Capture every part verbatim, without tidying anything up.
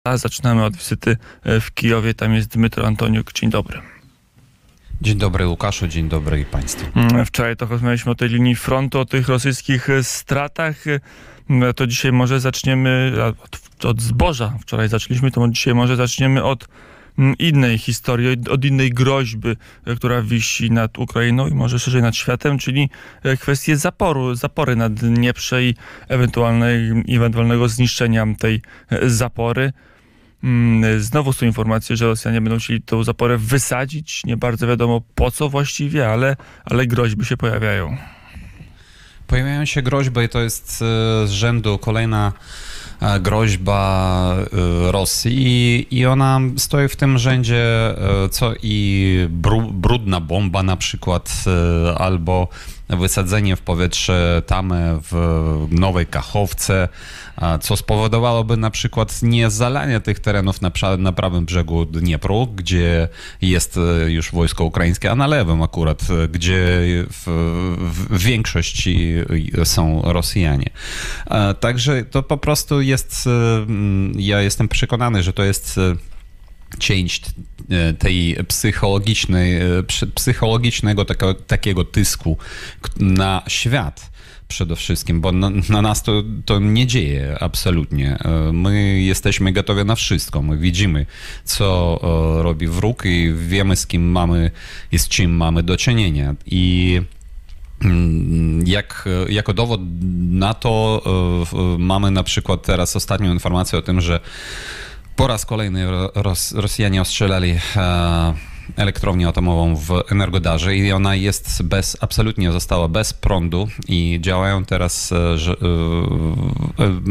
A zaczynamy od wizyty w Kijowie. Tam jest Dmytro Antoniuk. Dzień dobry. Dzień dobry Łukaszu, dzień dobry Państwu. Wczoraj trochę rozmawialiśmy o tej linii frontu, o tych rosyjskich stratach. To dzisiaj może zaczniemy od, od zboża. Wczoraj zaczęliśmy, to dzisiaj może zaczniemy od innej historii, od innej groźby, która wisi nad Ukrainą i może szerzej nad światem, czyli kwestię zaporu, zapory na Dnieprze i ewentualnej, ewentualnego zniszczenia tej zapory. Znowu są informacje, że Rosjanie będą chcieli tę zaporę wysadzić. Nie bardzo wiadomo po co właściwie, ale, ale groźby się pojawiają. Pojawiają się groźby i to jest z rzędu kolejna groźba Rosji i ona stoi w tym rzędzie co i brudna bomba na przykład, albo wysadzenie w powietrze tamy w Nowej Kachowce, co spowodowałoby na przykład nie zalanie tych terenów na, na prawym brzegu Dniepru, gdzie jest już wojsko ukraińskie, a na lewym akurat, gdzie w, w większości są Rosjanie. Także to po prostu jest, ja jestem przekonany, że to jest część tej psychologicznej, psychologicznego takiego, takiego tysku na świat przede wszystkim, bo na, na nas to, to nie dzieje absolutnie. My jesteśmy gotowi na wszystko. My widzimy, co robi wróg i wiemy, z kim mamy i z czym mamy do czynienia. I Jak, jako dowód na to mamy na przykład teraz ostatnią informację o tym, że po raz kolejny Ros Rosjanie ostrzelali e, elektrownię atomową w Energodarze i ona jest bez, absolutnie została bez prądu i działają teraz e, że, e, e,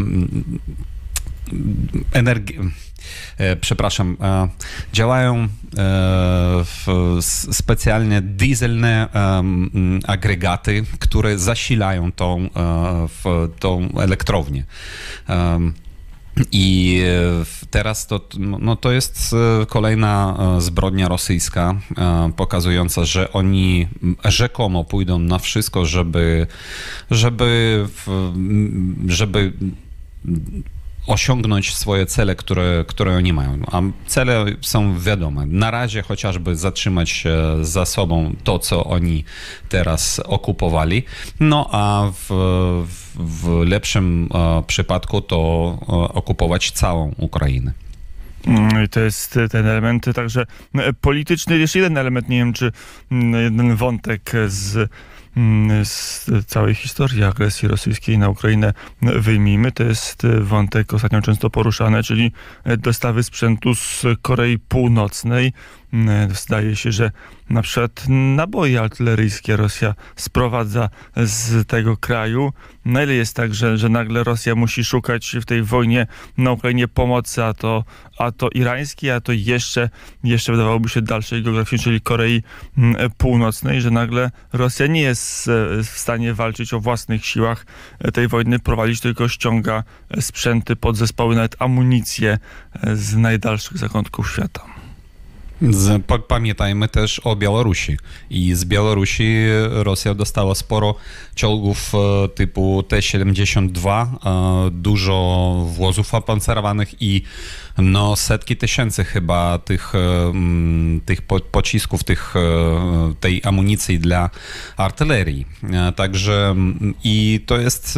energi e, przepraszam, e, działają e, w, specjalnie dieselne e, agregaty, które zasilają tą, e, w, tą elektrownię. E, I teraz to, no to jest kolejna zbrodnia rosyjska, pokazująca, że oni rzekomo pójdą na wszystko, żeby, żeby, żeby osiągnąć swoje cele, które, które oni mają. A cele są wiadome. Na razie chociażby zatrzymać za sobą to, co oni teraz okupowali. No a w, w lepszym przypadku to okupować całą Ukrainę. I to jest ten element także polityczny. Jeszcze jeden element, nie wiem, czy jeden wątek z z całej historii agresji rosyjskiej na Ukrainę wyjmijmy. To jest wątek ostatnio często poruszany, czyli dostawy sprzętu z Korei Północnej. Zdaje się, że na przykład naboje artyleryjskie Rosja sprowadza z tego kraju. Na ile jest tak, że, że nagle Rosja musi szukać w tej wojnie na Ukrainie pomocy, a to, a to irańskiej, a to jeszcze, jeszcze wydawałoby się dalszej geograficznie, czyli Korei Północnej, że nagle Rosja nie jest w stanie walczyć o własnych siłach tej wojny, prowadzić, tylko ściąga sprzęty, podzespoły, nawet amunicję z najdalszych zakątków świata. Z, pamiętajmy też o Białorusi i z Białorusi Rosja dostała sporo czołgów typu T siedemdziesiąt dwa, dużo wozów opancerowanych i no setki tysięcy chyba tych, tych pocisków, tych, tej amunicji dla artylerii. Także i to jest...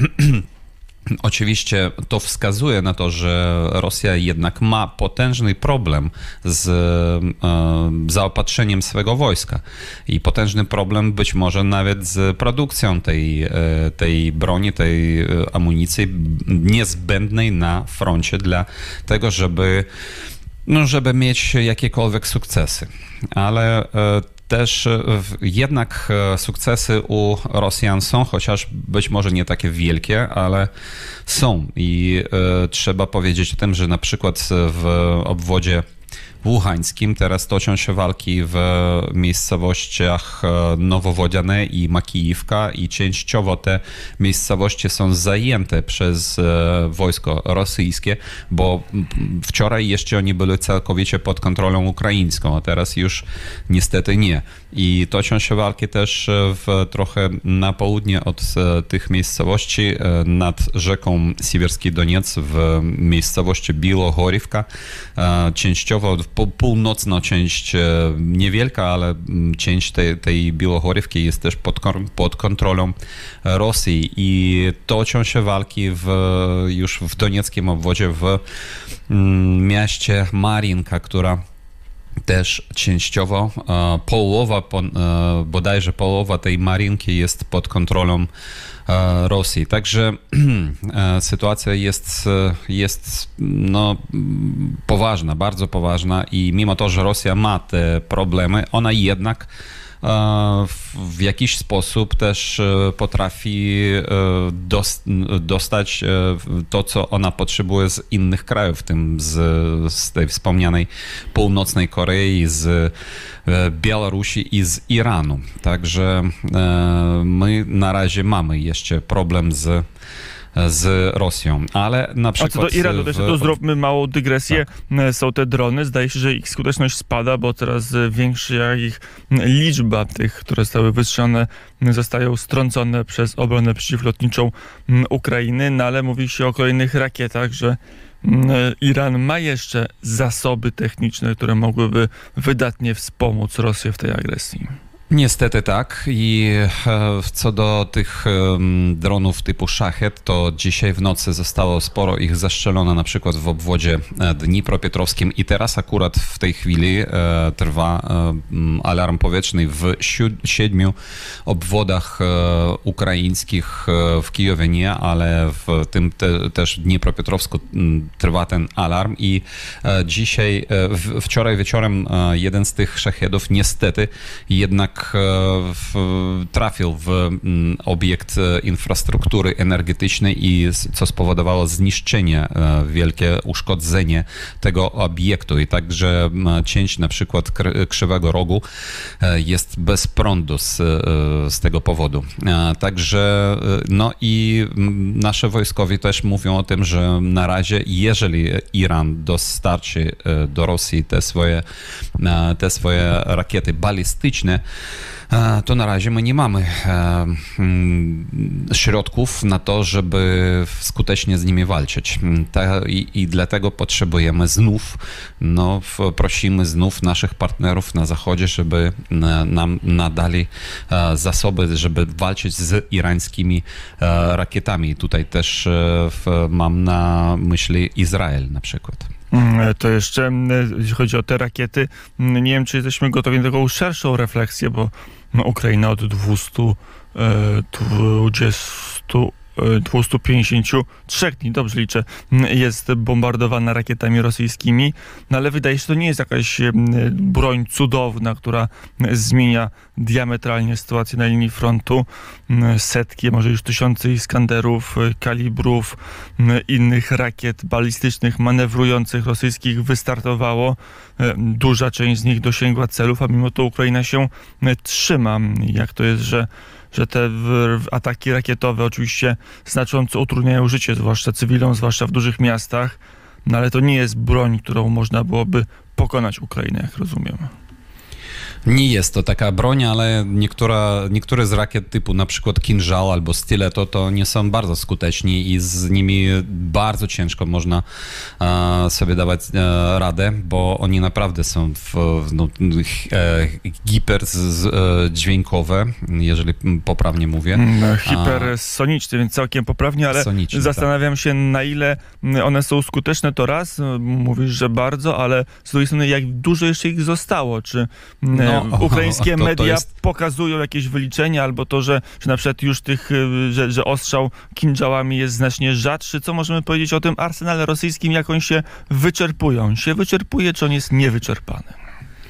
Oczywiście to wskazuje na to, że Rosja jednak ma potężny problem z e, zaopatrzeniem swego wojska i potężny problem być może nawet z produkcją tej, e, tej broni, tej amunicji niezbędnej na froncie dla tego, żeby, no, żeby mieć jakiekolwiek sukcesy. Ale e, też jednak sukcesy u Rosjan są, chociaż być może nie takie wielkie, ale są. I e, trzeba powiedzieć o tym, że na przykład w obwodzie Ługańskim. Teraz toczą się walki w miejscowościach Nowowodziane i Makijówka i częściowo te miejscowości są zajęte przez wojsko rosyjskie, bo wczoraj jeszcze oni byli całkowicie pod kontrolą ukraińską, a teraz już niestety nie. I toczą się walki też w, trochę na południe od tych miejscowości nad rzeką Siewierski Doniec w miejscowości Bilohorivka. Częściowo północna część niewielka, ale część tej, tej Bilohorivki jest też pod, pod kontrolą Rosji i toczą się walki w, już w donieckim obwodzie w mieście Marinka, która też częściowo e, połowa, po, e, bodajże połowa tej Marinki jest pod kontrolą e, Rosji. Także e, sytuacja jest, jest no, poważna, bardzo poważna i mimo to, że Rosja ma te problemy, ona jednak w jakiś sposób też potrafi dostać to, co ona potrzebuje z innych krajów, w tym z, z tej wspomnianej północnej Korei, z Białorusi i z Iranu. Także my na razie mamy jeszcze problem z z Rosją, ale na przykład... A co do Iranu, to, w... to zróbmy małą dygresję. Tak. Są te drony, zdaje się, że ich skuteczność spada, bo coraz większa ich liczba tych, które zostały wystrzelone, zostają strącone przez obronę przeciwlotniczą Ukrainy, no ale mówi się o kolejnych rakietach, że Iran ma jeszcze zasoby techniczne, które mogłyby wydatnie wspomóc Rosję w tej agresji. Niestety tak i co do tych dronów typu Szachet, to dzisiaj w nocy zostało sporo ich zastrzelono na przykład w obwodzie dnipropetrowskim i teraz akurat w tej chwili trwa alarm powietrzny w siedmiu obwodach ukraińskich, w Kijowie nie, ale w tym te, też Dnipropetrowsku trwa ten alarm i dzisiaj, wczoraj wieczorem jeden z tych Szachedów niestety jednak W, trafił w obiekt infrastruktury energetycznej i co spowodowało zniszczenie, wielkie uszkodzenie tego obiektu i także część na przykład Krzywego Rogu jest bez prądu z, z tego powodu. Także no i nasze wojskowi też mówią o tym, że na razie jeżeli Iran dostarczy do Rosji te swoje, te swoje rakiety balistyczne, to na razie my nie mamy środków na to, żeby skutecznie z nimi walczyć. I, i dlatego potrzebujemy znów, no, prosimy znów naszych partnerów na Zachodzie, żeby nam nadali zasoby, żeby walczyć z irańskimi rakietami. Tutaj też mam na myśli Izrael na przykład. To jeszcze, jeśli chodzi o te rakiety, nie wiem, czy jesteśmy gotowi na taką szerszą refleksję, bo no, Ukraina od dwustu dwudziestu dwieście pięćdziesiąt trzy dni, dobrze liczę, jest bombardowana rakietami rosyjskimi, no ale wydaje się, że to nie jest jakaś broń cudowna, która zmienia diametralnie sytuację na linii frontu. Setki, może już tysiące Iskanderów, kalibrów, innych rakiet balistycznych manewrujących rosyjskich wystartowało. Duża część z nich dosięgła celów, a mimo to Ukraina się trzyma. Jak to jest, że że te ataki rakietowe oczywiście znacząco utrudniają życie, zwłaszcza cywilom, zwłaszcza w dużych miastach, no ale to nie jest broń, którą można byłoby pokonać Ukrainę, jak rozumiem. Nie jest to taka broń, ale niektóra, niektóre z rakiet typu na przykład Kinżał albo Stiletto to nie są bardzo skuteczni i z nimi bardzo ciężko można e, sobie dawać e, radę, bo oni naprawdę są w, no, e, hiperdźwiękowe, jeżeli poprawnie mówię. No, hipersoniczne, więc całkiem poprawnie, ale Soniczny, zastanawiam tak. się, na ile one są skuteczne, to raz, mówisz, że bardzo, ale z drugiej strony, jak dużo jeszcze ich zostało, czy no, ukraińskie to, to media jest... pokazują jakieś wyliczenia, albo to, że, że na przykład już tych, że, że ostrzał kinżałami jest znacznie rzadszy. Co możemy powiedzieć o tym arsenale rosyjskim, jak on się wyczerpuje? On się wyczerpuje, czy on jest niewyczerpany?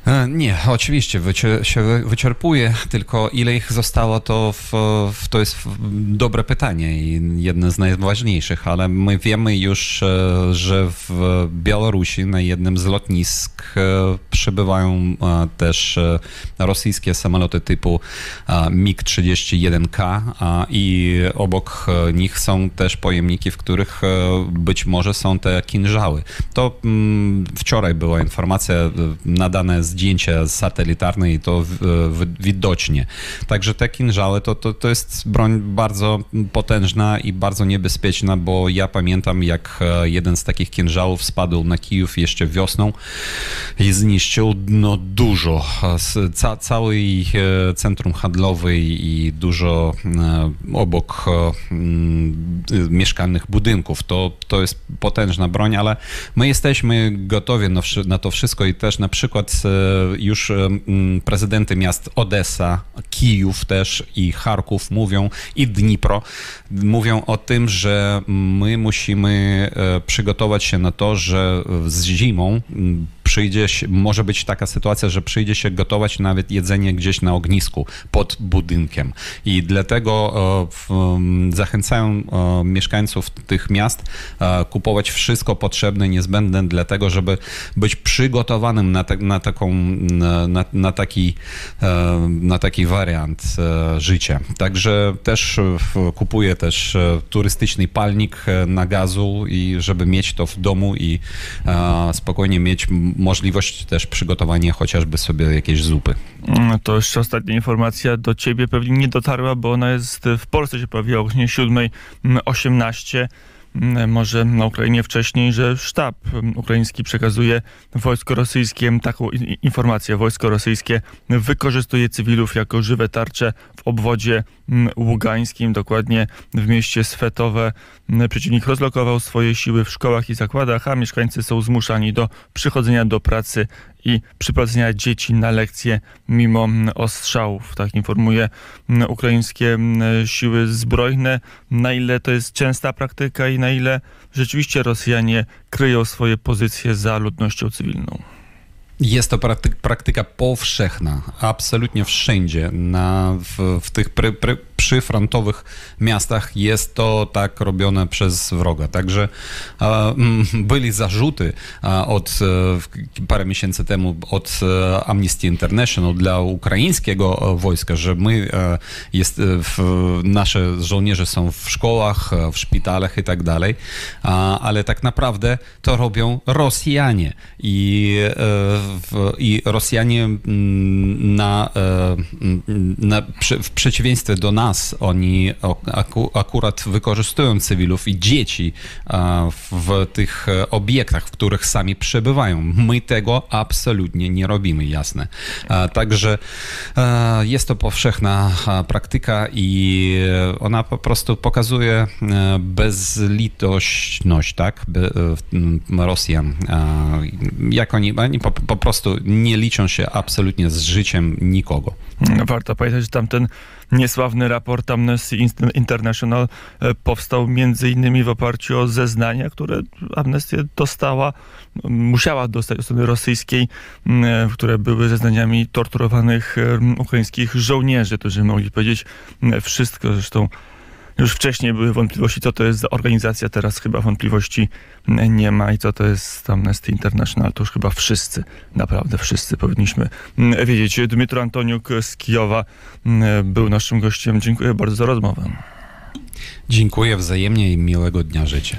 Nie, oczywiście wycier- się wyczerpuje, tylko ile ich zostało, to, w, w, to jest dobre pytanie i jedno z najważniejszych, ale my wiemy już, że w Białorusi na jednym z lotnisk przybywają też rosyjskie samoloty typu mig trzydzieści jeden K i obok nich są też pojemniki, w których być może są te kinżały. To wczoraj była informacja, nadane zdjęcia satelitarne i to widocznie. Także te kinżały to, to, to jest broń bardzo potężna i bardzo niebezpieczna, bo ja pamiętam, jak jeden z takich kinżałów spadł na Kijów jeszcze wiosną i zniszczył no, dużo. Ca, cały centrum handlowy i dużo obok mieszkalnych budynków. To, to jest potężna broń, ale my jesteśmy gotowi na, na to wszystko i też na przykład już prezydenty miast Odessa, Kijów też i Charków mówią i Dnipro mówią o tym, że my musimy przygotować się na to, że z zimą przyjdzie się, może być taka sytuacja, że przyjdzie się gotować nawet jedzenie gdzieś na ognisku pod budynkiem. I dlatego e, zachęcają e, mieszkańców tych miast e, kupować wszystko potrzebne, niezbędne dla tego, żeby być przygotowanym na, te, na, taką, na, na, taki, e, na taki wariant e, życia. Także też e, kupuję też e, turystyczny palnik e, na gazu i żeby mieć to w domu i e, spokojnie mieć możliwość też przygotowania chociażby sobie jakiejś zupy. To jeszcze ostatnia informacja do ciebie pewnie nie dotarła, bo ona jest w Polsce, się pojawiła o godzinie siódma osiemnaście. Może na Ukrainie wcześniej, że sztab ukraiński przekazuje wojsko rosyjskie taką informację. Wojsko rosyjskie wykorzystuje cywilów jako żywe tarcze w obwodzie ługańskim, dokładnie w mieście Swetowe. Przeciwnik rozlokował swoje siły w szkołach i zakładach, a mieszkańcy są zmuszani do przychodzenia do pracy i przyprowadzenia dzieci na lekcje mimo ostrzałów. Tak informuje ukraińskie siły zbrojne. Na ile to jest częsta praktyka i na ile rzeczywiście Rosjanie kryją swoje pozycje za ludnością cywilną? Jest to praktyka, praktyka powszechna, absolutnie wszędzie. Na, w, w tych pry, pry, przyfrontowych miastach jest to tak robione przez wroga. Także e, byli zarzuty e, od e, parę miesięcy temu od e, Amnesty International dla ukraińskiego wojska, że my, e, jest, w, nasze żołnierze są w szkołach, w szpitalach i tak dalej, ale tak naprawdę to robią Rosjanie. I e, w, i Rosjanie na, na, w przeciwieństwie do nas, oni aku, akurat wykorzystują cywilów i dzieci w tych obiektach, w których sami przebywają. My tego absolutnie nie robimy, jasne. Także jest to powszechna praktyka i ona po prostu pokazuje bezlitośność, tak, Rosjan. Jak oni, oni po, po prostu nie liczą się absolutnie z życiem nikogo. Warto pamiętać, że tamten niesławny raport Amnesty International powstał między innymi w oparciu o zeznania, które Amnesty dostała, musiała dostać od strony rosyjskiej, które były zeznaniami torturowanych ukraińskich żołnierzy, którzy mogli powiedzieć wszystko. Zresztą już wcześniej były wątpliwości, co to jest za organizacja, teraz chyba wątpliwości nie ma i co to jest Amnesty International, to już chyba wszyscy, naprawdę wszyscy powinniśmy wiedzieć. Dmytro Antoniuk z Kijowa był naszym gościem. Dziękuję bardzo za rozmowę. Dziękuję wzajemnie i miłego dnia życia.